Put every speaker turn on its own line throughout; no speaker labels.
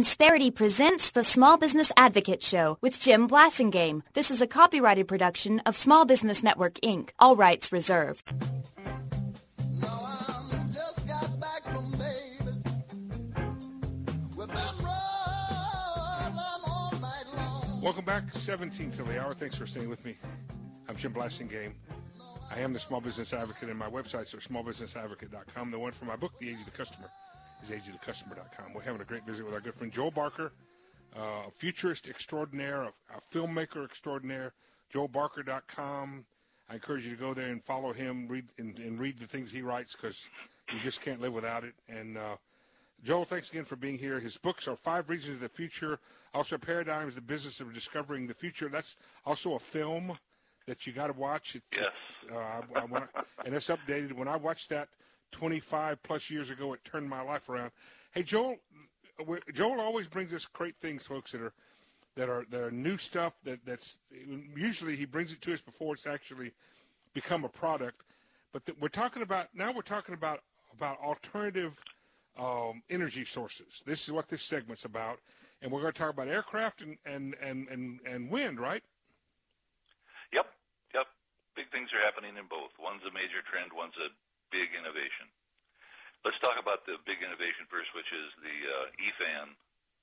Insperity presents the Small Business Advocate Show with Jim Blasingame. This is a copyrighted production of Small Business Network, Inc. All rights reserved.
Welcome back, 17 till the hour. Thanks for staying with me. I'm Jim Blasingame. I am the Small Business Advocate, and my websites are smallbusinessadvocate.com. The one for my book, The Age of the Customer, is ageofthecustomer.com. We're having a great visit with our good friend Joel Barker, a futurist extraordinaire, a filmmaker extraordinaire, joelbarker.com. I encourage you to go there and follow him, read the things he writes, because you just can't live without it. And Joel, thanks again for being here. His books are 5 Reasons of the Future, also Paradigms, The Business of Discovering the Future. That's also a film that you got to watch.
Yes.
And it's updated. When I watched that 25 plus years ago, it turned my life around. Hey, Joel always brings us great things, folks, that are new stuff. That's usually he brings it to us before it's actually become a product. But we're talking about alternative energy sources. This is what this segment's about, and we're going to talk about aircraft and wind, right?
Yep. Big things are happening in both. One's a major trend, one's a big innovation. Let's talk about the big innovation first, which is the E-Fan.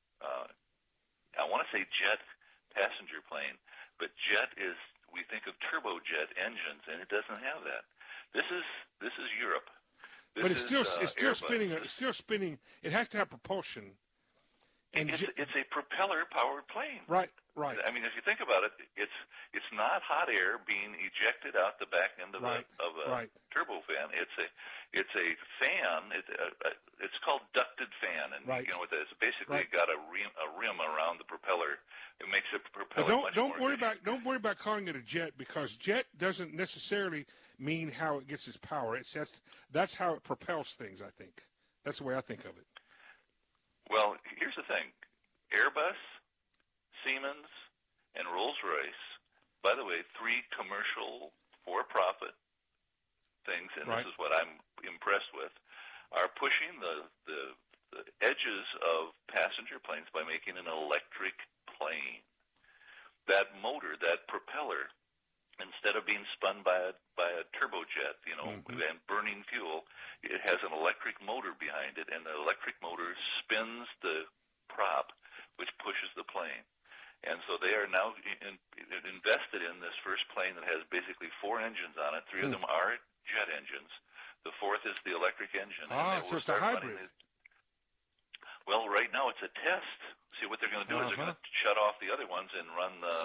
I want to say jet passenger plane, but jet is, we think of turbojet engines, and it doesn't have that. This is Europe.
But it's still spinning. It's still spinning. It has to have propulsion.
And it's a propeller-powered plane.
Right.
I mean, if you think about it, it's not hot air being ejected out the back end of a turbofan. It's a fan. It's called ducted fan, and it's basically got a rim around the propeller. It makes the propeller much more efficient.
Don't worry about calling it a jet, because jet doesn't necessarily mean how it gets its power. That's how it propels things, I think. That's the way I think of it.
Well, here's the thing. Airbus, Siemens, and Rolls-Royce, by the way, 3 commercial for-profit things, and this is what I'm impressed with, are pushing the edges of passenger planes by making an electric plane. That motor, that propeller, instead of being spun by a turbojet, and burning fuel, it has an electric motor behind it, and the electric motor spins the prop, which pushes the plane. And so they are now invested in this first plane that has basically 4 engines on it. 3 of them are jet engines. The 4th is the electric engine.
So it's a hybrid.
Well, right now it's a test. See, what they're going to do is they're going to shut off the other ones and run the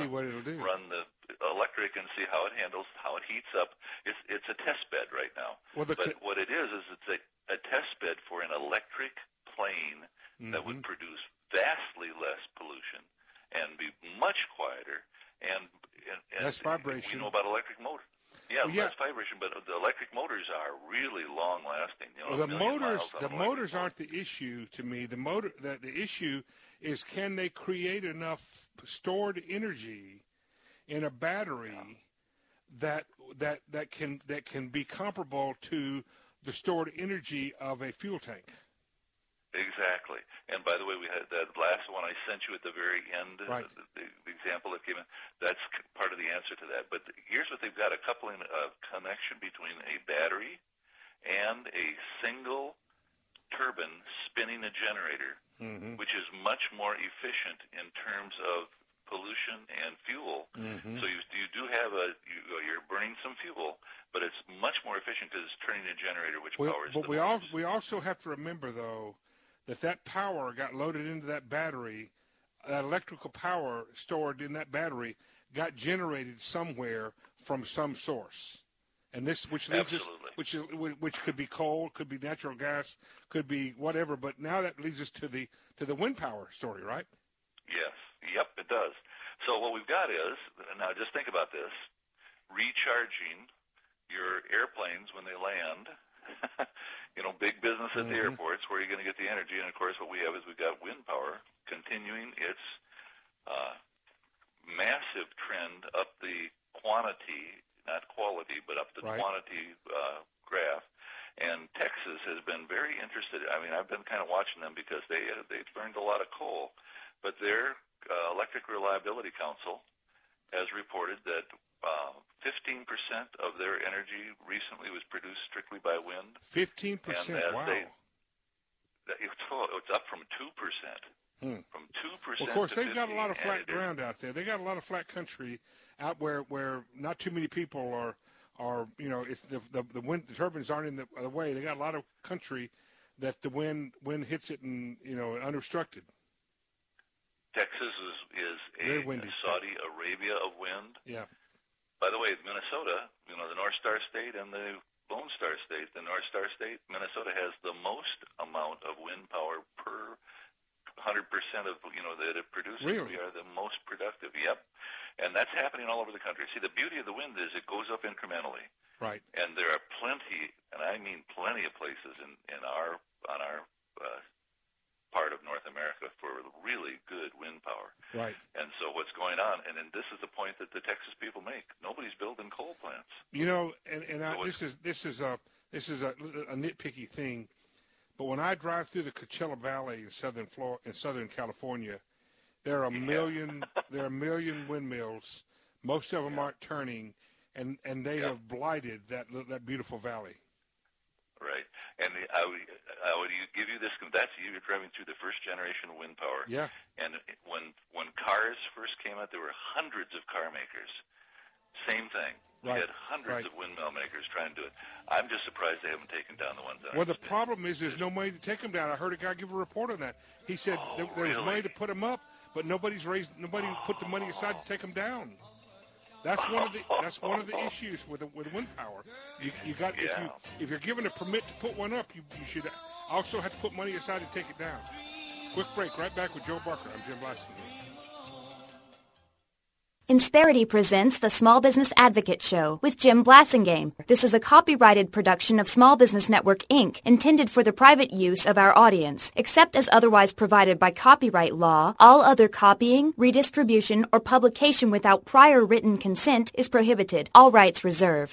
electric and see how it handles, how it heats up. It's a test bed right now. Well, but what it is it's a test bed for an electric plane that would produce vastly less pollution and be much quieter and
less vibration.
We know about electric motors. Less vibration, but the electric motors are really long-lasting.
The motors aren't the issue to me. The issue is, can they create enough stored energy in a battery that can be comparable to the stored energy of a fuel tank?
Exactly. And by the way, we had that last one I sent you at the very end, the example that came in. That's part of the answer to that. But here's what they've got, a coupling connection between a battery and a single turbine spinning a generator, which is much more efficient in terms of pollution and fuel. So you do have you're burning some fuel, but it's much more efficient because it's turning a generator which powers the motors.
We also have to remember, though, that power got loaded into that battery. That electrical power stored in that battery got generated somewhere from some source, and which could be coal, could be natural gas, could be whatever. But now that leads us to the wind power story, right?
Yes. Yep, it does. So what we've got is, now just think about this, recharging your airplanes when they land. Big business at the airports, where you're going to get the energy. And, of course, what we have is we've got wind power continuing its massive trend up the quantity, not quality, but up the quantity graph. And Texas has been very interested. I mean, I've been kind of watching them because they burned a lot of coal. But their Electric Reliability Council has reported that 15% of their energy recently was produced strictly by wind.
15%, wow.
It's up from 2%. From 2%
well, of course,
to
they've got a lot of
15%,
flat ground out there. They got a lot of flat country out where not too many people are it's the wind, the turbines aren't in the way. They got a lot of country that the wind hits it and unobstructed.
Texas is a Saudi Arabia of wind.
Yeah.
By the way, Minnesota, the North Star State and the Lone Star State, the North Star State, Minnesota has the most amount of wind power per 100% of that it produces.
Really?
We are the most productive. Yep. And that's happening all over the country. See, the beauty of the wind is it goes up incrementally.
Right.
And there are plenty, and I mean plenty of places on our part of North America for really good wind power.
Right.
And so what's going on, and then this is the point that the Texas people make: nobody's building coal plants.
This is a nitpicky thing, but when I drive through the Coachella Valley in Southern California, there are a million windmills. Most of them aren't turning, and they have blighted that beautiful valley.
Right, and I would give you this. You're driving through the first generation of wind power.
Yeah.
And when cars first came out, there were hundreds of car makers. Same thing.
Right.
We had hundreds of windmill makers trying to do it. I'm just surprised they haven't taken down the ones that.
Well, the problem is there's no money to take them down. I heard a guy give a report on that. He said there was money to put them up, but nobody put the money aside to take them down. That's one of the issues with wind power. If you're given a permit to put one up, you should also have to put money aside to take it down. Quick break. Right back with Joe Barker. I'm Jim Blassingame.
Insperity presents the Small Business Advocate Show with Jim Blassingame. This is a copyrighted production of Small Business Network, Inc., intended for the private use of our audience. Except as otherwise provided by copyright law, all other copying, redistribution, or publication without prior written consent is prohibited. All rights reserved.